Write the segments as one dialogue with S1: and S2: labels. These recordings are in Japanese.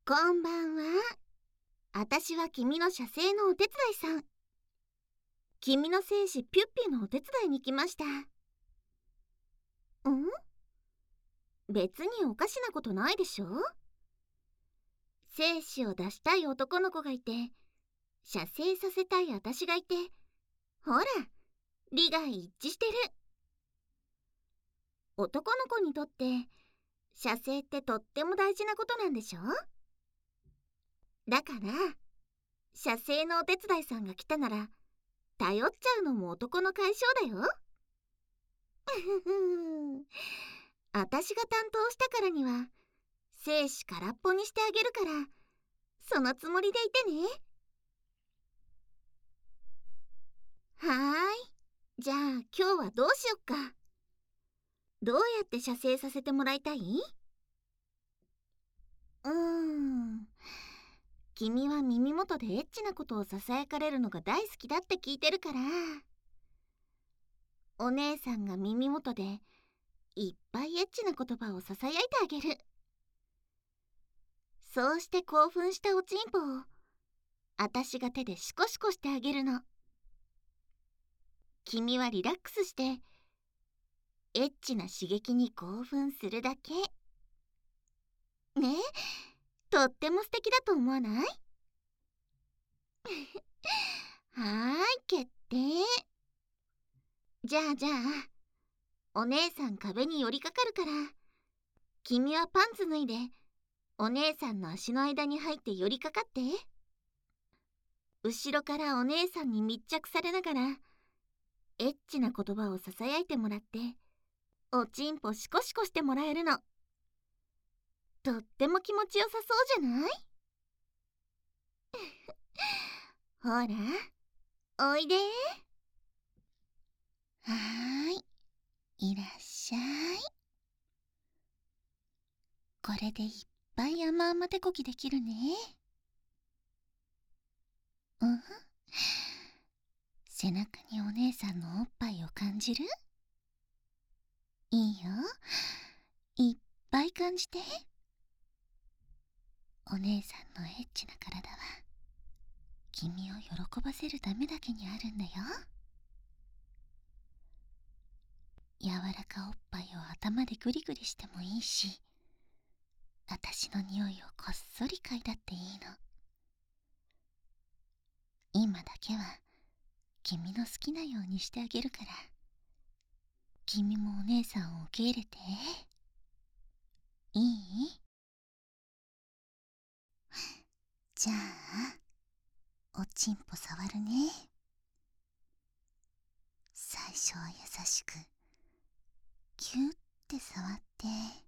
S1: こんばんは。あたしは君の写生のお手伝いさん。君の精子ピュッピュのお手伝いに来ました。別におかしなことないでしょ。精子を出したい男の子がいて、写生させたいあたしがいて、ほら、利害一致してる。男の子にとって、写生ってとっても大事なことなんでしょ。だから、写生のお手伝いさんが来たなら、頼っちゃうのも男の解消だよ。あたしが担当したからには精子空っぽにしてあげるから、そのつもりでいてね。はーい。じゃあ今日はどうしよっか。どうやって写生させてもらいたい？君は耳元でエッチなことをささやかれるのが大好きだって聞いてるから、お姉さんが耳元でいっぱいエッチな言葉をささやいてあげる。そうして興奮したおちんぽをあたしが手でシコシコしてあげるの。君はリラックスしてエッチな刺激に興奮するだけね。とっても素敵だと思わない？はーい、決定。じゃあお姉さん壁に寄りかかるから、君はパンツ脱いでお姉さんの足の間に入って寄りかかって。後ろからお姉さんに密着されながらエッチな言葉をささやいてもらっておちんぽシコシコしてもらえるの。とっても気持ちよさそうじゃない？ほら、おいで。はーい、いらっしゃい。これでいっぱい甘々手こきできるね。背中にお姉さんのおっぱいを感じる？いいよ、いっぱい感じて。お姉さんのエッチな体は君を喜ばせるためだけにあるんだよ。柔らかおっぱいを頭でグリグリしてもいいし、あたしの匂いをこっそり嗅いだっていいの。今だけは君の好きなようにしてあげるから、君もお姉さんを受け入れて。いい？じゃあおちんぽ触るね。最初は優しくキュッて触って、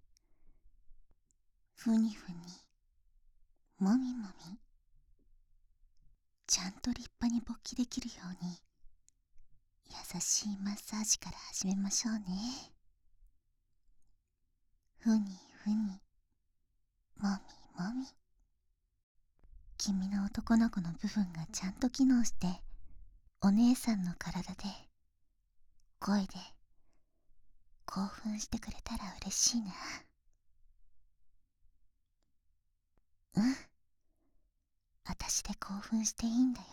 S1: ふにふにもみもみ、ちゃんと立派に勃起できるように優しいマッサージから始めましょうね。ふにふにもみもみ、君の男の子の部分がちゃんと機能してお姉さんの体で声で興奮してくれたら嬉しいな。あたしで興奮していいんだよ。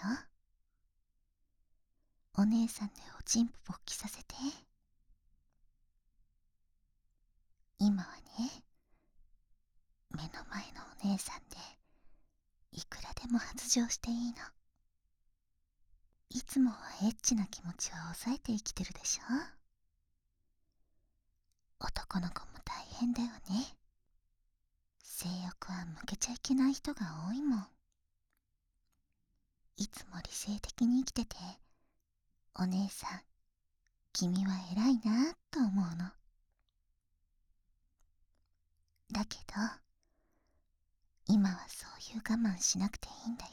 S1: お姉さんでおちんぽ勃起させて。今はね、目の前のお姉さんでいくらでも発情していいの。いつもはエッチな気持ちは抑えて生きてるでしょ。男の子も大変だよね。性欲は向けちゃいけない人が多いもん。いつも理性的に生きてて、お姉さん、君は偉いなと思うの。だけど、今はそういう我慢しなくていいんだよ。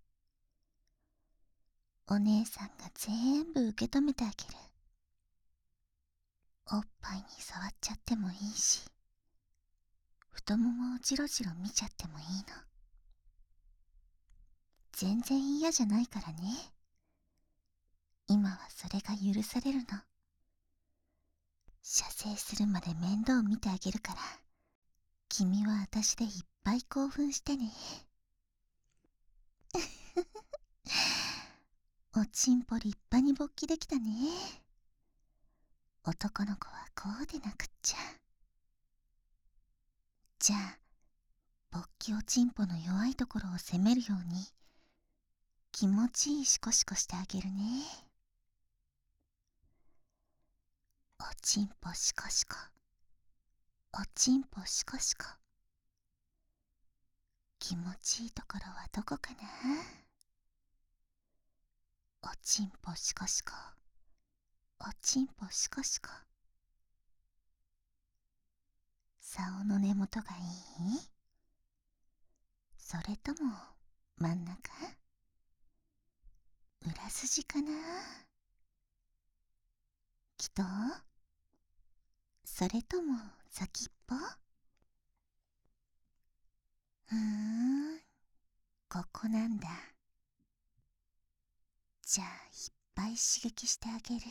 S1: お姉さんが全部受け止めてあげる。おっぱいに触っちゃってもいいし、太ももをじろじろ見ちゃってもいいの。全然嫌じゃないからね。今はそれが許されるの。射精するまで面倒見てあげるから、 君は私でいっぱい興奮してね。おちんぽ立派に勃起できたね。男の子はこうでなくっちゃ。じゃあ勃起おちんぽの弱いところを責めるように気持ちいいシコシコしてあげるね。おちんぽシコシコ、おちんぽシコシコ。気持ちいいところはどこかな。おちんぽシコシコ、おちんぽシコシコ。竿の根元がいい？それとも真ん中？裏筋かな？きっと？それとも先っぽ？ここなんだ。じゃあいっぱい刺激してあげる。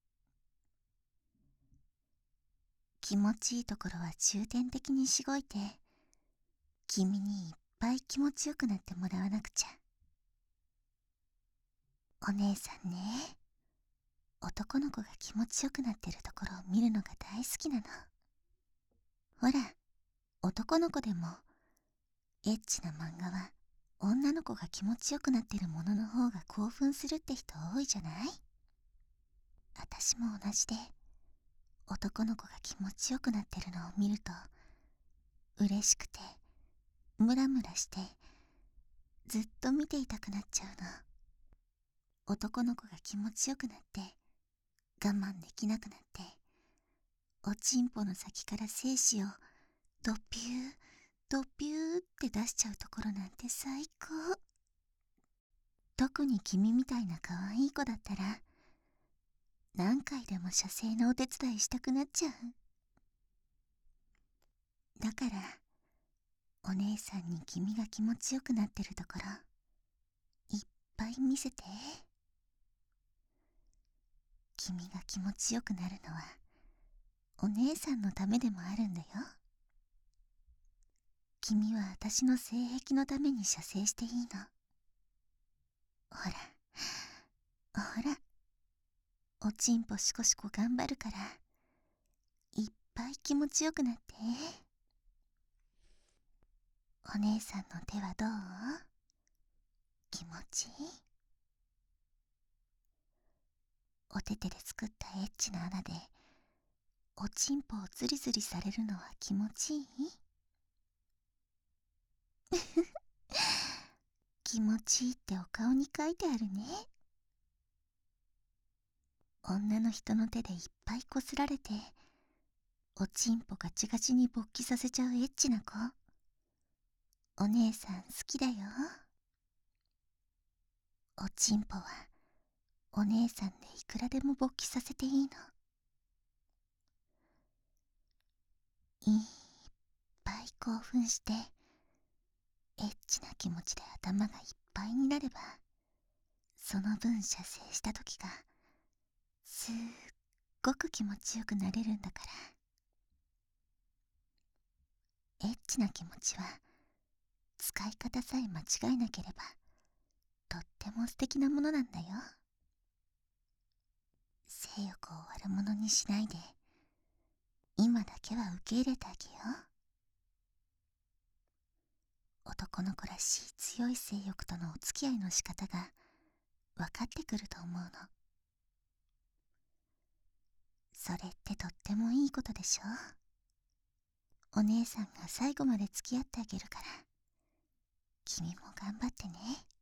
S1: 気持ちいいところは重点的にしごいて、君にいっぱい気持ちよくなってもらわなくちゃ。お姉さんね、男の子が気持ちよくなってるところを見るのが大好きなの。ほら、男の子でもエッチな漫画は女の子が気持ちよくなってるものの方が興奮するって人多いじゃない？私も同じで、男の子が気持ちよくなってるのを見ると嬉しくてムラムラしてずっと見ていたくなっちゃうの。男の子が気持ちよくなって我慢できなくなって、おちんぽの先から精子をドピュードピューって出しちゃうところなんて最高。特に君みたいな可愛い子だったら何回でも射精のお手伝いしたくなっちゃう。だからお姉さんに君が気持ちよくなってるところいっぱい見せて。君が気持ちよくなるのはお姉さんのためでもあるんだよ。君は私の性癖のために射精していいの。ほらほら、おちんぽシコシコ頑張るからいっぱい気持ちよくなって。お姉さんの手はどう？気持ちいい？お手手で作ったエッチな穴でおちんぽをズリズリされるのは気持ちいい？気持ちいいってお顔に書いてあるね。女の人の手でいっぱいこすられておちんぽガチガチに勃起させちゃうエッチな子、お姉さん好きだよ。おちんぽはお姉さんでいくらでも勃起させていいの。いっぱい興奮してエッチな気持ちで頭がいっぱいになれば、その分射精した時がすっごく気持ちよくなれるんだから。エッチな気持ちは使い方さえ間違えなければとっても素敵なものなんだよ。性欲を悪者にしないで今だけは受け入れてあげよう。男の子らしい強い性欲とのお付き合いの仕方が分かってくると思うの。それってとってもいいことでしょ。お姉さんが最後まで付き合ってあげるから君も頑張ってね。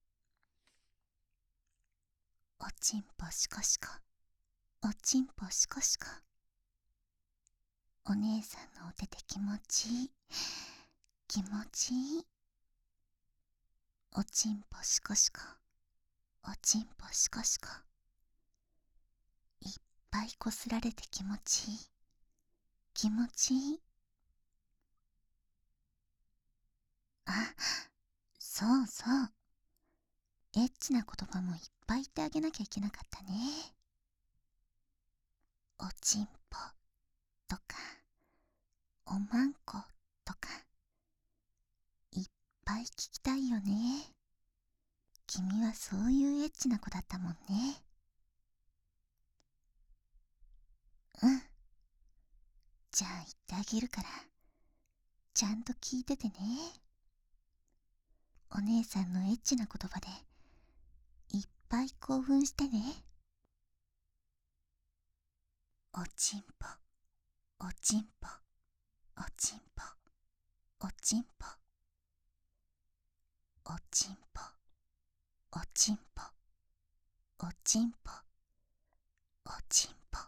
S1: おちんぽシコシコ、おちんぽシコシコ。お姉さんのお手で気持ちいい、気持ちいい。おちんぽシコシコ、おちんぽシコシコ。いっぱいこすられて気持ちいい、気持ちいい。あ、そうそう、エッチな言葉もいっぱい言ってあげなきゃいけなかったね。おちんぽとかおまんことかぱい聞きたいよね。君はそういうエッチな子だったもんね。うん。じゃあ言ってあげるから、ちゃんと聞いててね。お姉さんのエッチな言葉でいっぱい興奮してね。おちんぽ、おちんぽ、おちんぽ、おちんぽ、おちんぽ、おちんぽ、おちんぽ、おちんぽ、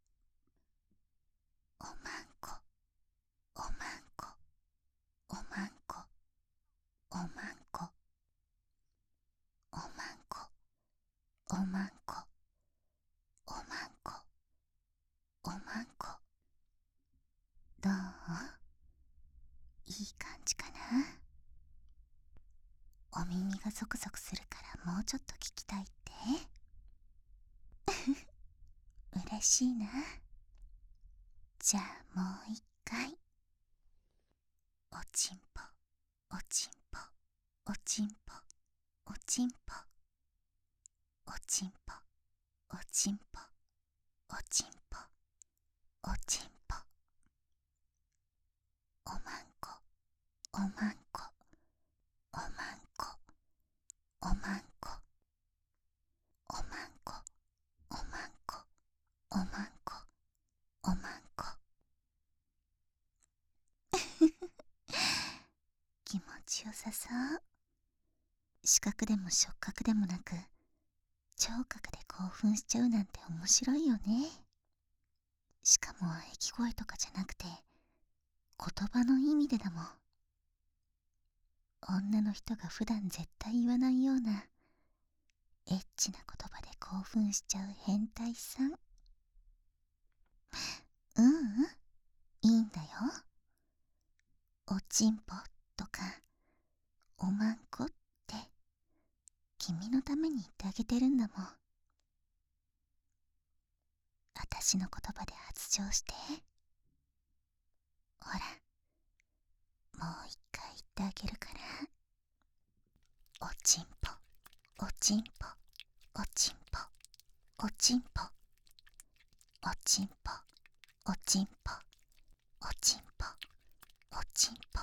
S1: おまんこ、おまんこ、おまんこ、おまんこ、おまんこ、おまんこ、おまんこ、おまんこ。どう？いい感じかな？お耳がゾクゾクするからもうちょっと聞きたいって？嬉しいな。じゃあもう一回。おちんぽ、おちんぽ、おちんぽ、おちんぽ、おちんぽ、おちんぽ、おちんぽ、おちんぽ、おまんこ、おまんこ、おまんこ、おまんこ、おまんこ、おまんこ、おまんこ、おまんこ。気持ちよさそう。視覚でも触覚でもなく、聴覚で興奮しちゃうなんて面白いよね。しかも喘ぎ声とかじゃなくて、言葉の意味でだもん。女の人が普段絶対言わないようなエッチな言葉で興奮しちゃう変態さん。いいんだよ。おちんぽとかおまんこって君のために言ってあげてるんだもん。あたしの言葉で発情して。ほら、もう一回言ってあげるから。おちんぽ、おちんぽ、おちんぽ、おちんぽ、おちんぽ、おちんぽ、おちんぽ、おちんぽ、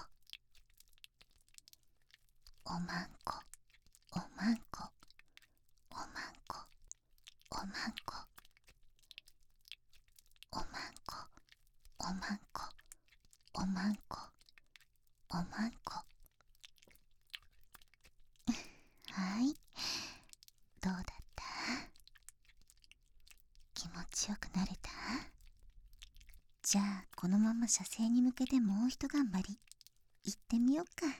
S1: おまんこ、おまんこ、おまんこ、おまんこ、おまんこ、おまんこ、おまんこ、おまんこ。はい、どうだった？気持ちよくなれた？じゃあこのまま射精に向けてもうひと頑張り行ってみよっか。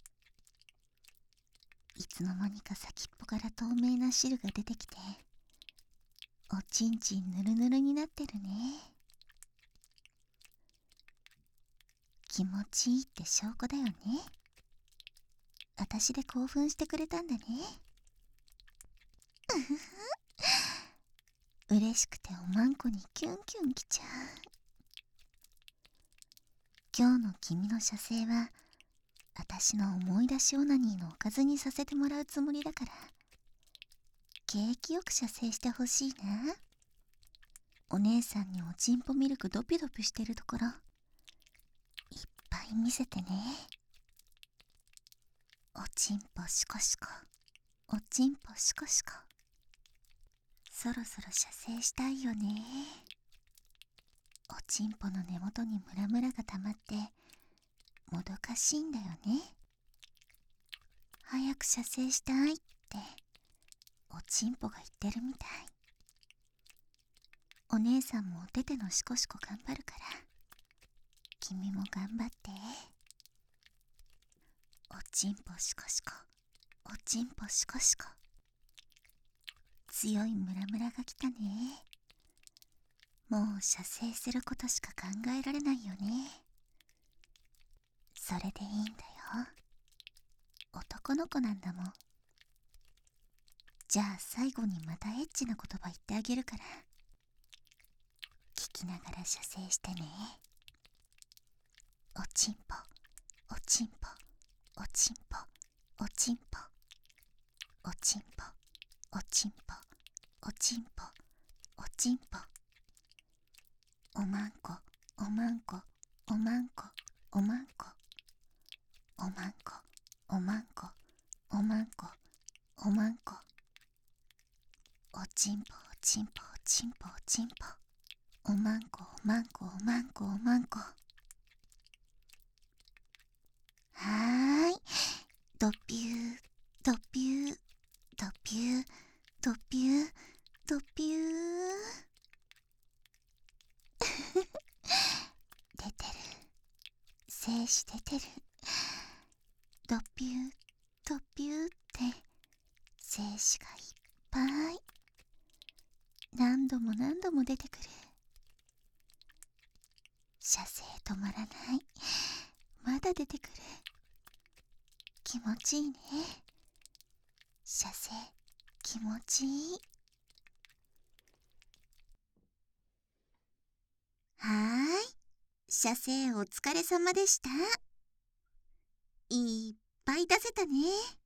S1: いつの間にか先っぽから透明な汁が出てきて、おちんちんぬるぬるになってるね。気持ちいいって証拠だよね。あたしで興奮してくれたんだね。うふふ、嬉しくておまんこにキュンキュンきちゃう。今日の君の射精はあたしの思い出しオナニーのおかずにさせてもらうつもりだから、景気よく射精してほしいな。お姉さんにおちんぽミルクドピドピしてるところいっぱい見せてね。おちんぽシコシコ、おちんぽシコシコ。そろそろ射精したいよね。おちんぽの根元にムラムラがたまってもどかしいんだよね。早く射精したいっておちんぽが言ってるみたい。お姉さんもおててのシコシコ頑張るから君も頑張って。おちんぽシコシコ、おちんぽシコシコ。強いムラムラが来たね。もう射精することしか考えられないよね。それでいいんだよ。男の子なんだもん。じゃあ最後にまたエッチな言葉言ってあげるから聞きながら射精してね。おちんぽ、おちんぽ、おちんぽ、 おちんぽおちんぽおちんぽおちんぽおちんぽおまんこおまんこおまんこおまんこおまんこおまんこおまんこおまんこおちんぽおちんぽおちんぽおちんぽおまんこおまんこおまんこおまんこ。はーい、ドピュードピュードピュードピュードピュー出てる、精子出てる。ドピュードピューって精子がいっぱい何度も何度も出てくる。射精止まらない。まだ出てくる。気持ちいいね。射精気持ちいい。はーい、射精お疲れ様でした。いっぱい出せたね。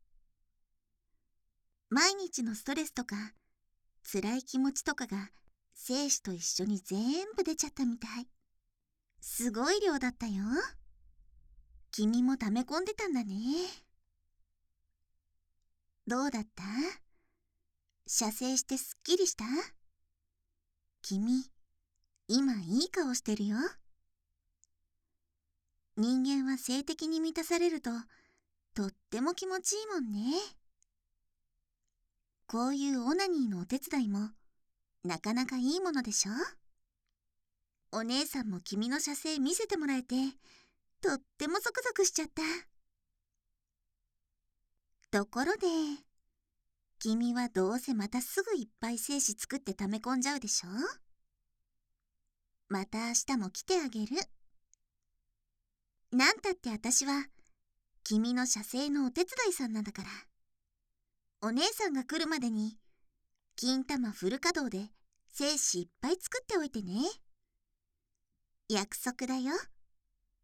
S1: 毎日のストレスとか辛い気持ちとかが精子と一緒に全部出ちゃったみたい。すごい量だったよ。君も溜め込んでたんだね。どうだった？射精してすっきりした？君、今いい顔してるよ。人間は性的に満たされるととっても気持ちいいもんね。こういうオナニーのお手伝いもなかなかいいものでしょ。お姉さんも君の射精見せてもらえてとってもゾクゾクしちゃった。ところで君はどうせまたすぐいっぱい精子作って溜め込んじゃうでしょ。また明日も来てあげる。なんたって私は君の射精のお手伝いさんなんだから。お姉さんが来るまでに金玉フル稼働で精子いっぱい作っておいてね。約束だよ。